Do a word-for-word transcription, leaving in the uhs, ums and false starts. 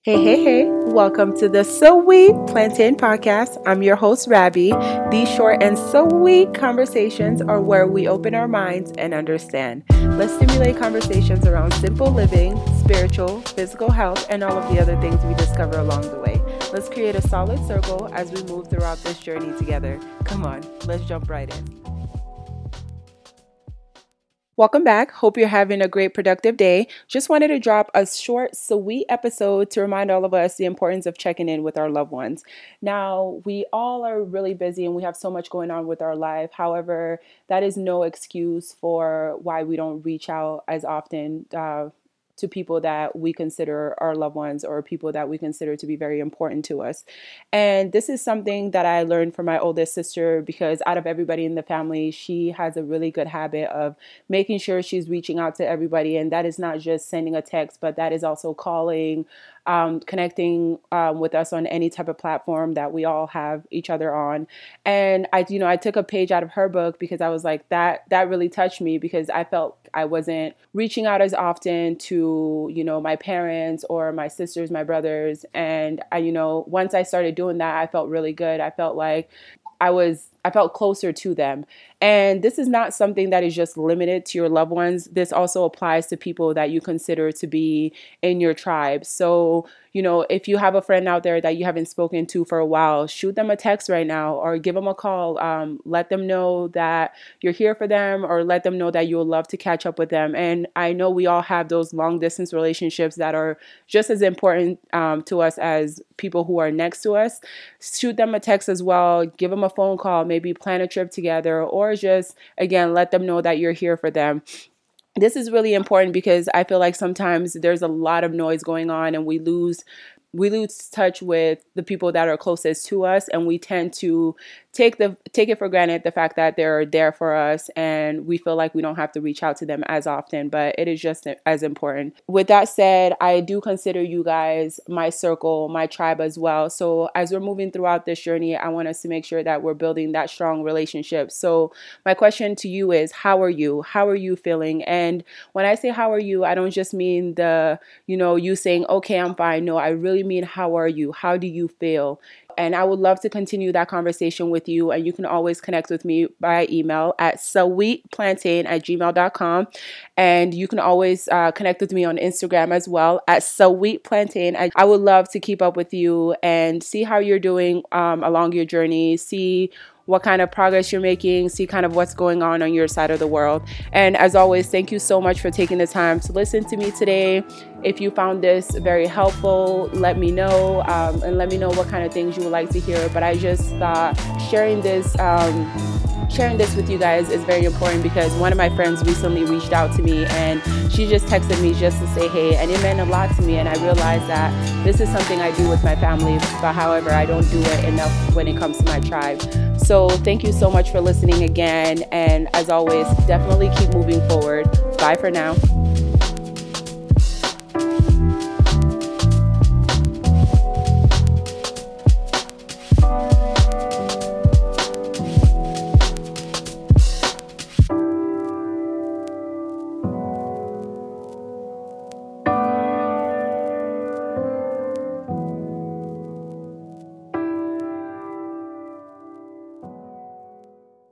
Hey, hey, hey, welcome to the Sweet Plantain Podcast. I'm your host, Rabbi. These short and sweet conversations are where we open our minds and understand. Let's stimulate conversations around simple living, spiritual, physical health, and all of the other things we discover along the way. Let's create a solid circle as we move throughout this journey together. Come on, let's jump right in. Welcome back. Hope you're having a great productive day. Just wanted to drop a short, sweet episode to remind all of us the importance of checking in with our loved ones. Now, we all are really busy and we have so much going on with our life. However, that is no excuse for why we don't reach out as often uh, to people that we consider our loved ones or people that we consider to be very important to us. And this is something that I learned from my oldest sister because out of everybody in the family, she has a really good habit of making sure she's reaching out to everybody. And that is not just sending a text, but that is also calling, um, connecting um, with us on any type of platform that we all have each other on. And I, you know, I took a page out of her book because I was like, that, that really touched me because I felt I wasn't reaching out as often to, you know, my parents or my sisters, my brothers. And I, you know, once I started doing that, I felt really good. I felt like I was, I felt closer to them. And this is not something that is just limited to your loved ones. This also applies to people that you consider to be in your tribe. So, you know, if you have a friend out there that you haven't spoken to for a while, shoot them a text right now or give them a call. Um, let them know that you're here for them or let them know that you'll love to catch up with them. And I know we all have those long distance relationships that are just as important um, to us as people who are next to us. Shoot them a text as well. Give them a phone call, maybe plan a trip together, or just, again, let them know that you're here for them. This is really important because I feel like sometimes there's a lot of noise going on and we lose we lose touch with the people that are closest to us, and we tend to take the take it for granted the fact that they're there for us and we feel like we don't have to reach out to them as often, but it is just as important. With that said, I do consider you guys my circle, my tribe as well. So as we're moving throughout this journey, I want us to make sure that we're building that strong relationship. So my question to you is, how are you? How are you feeling? And when I say how are you, I don't just mean the, you know, you saying, okay, I'm fine. No, I really mean, how are you? How do you feel? And I would love to continue that conversation with you. And you can always connect with me by email at sweetplantain at gmail dot com. And you can always uh, connect with me on Instagram as well at sweetplantain. I would love to keep up with you and see how you're doing um, along your journey, see what kind of progress you're making, see kind of what's going on on your side of the world. And as always, thank you so much for taking the time to listen to me today. If you found this very helpful, let me know um, and let me know what kind of things you would like to hear. But I just thought sharing this um, sharing this with you guys is very important because one of my friends recently reached out to me and she just texted me just to say hey, and it meant a lot to me. And I realized that this is something I do with my family, but however, I don't do it enough when it comes to my tribe. So thank you so much for listening again. And as always, definitely keep moving forward. Bye for now.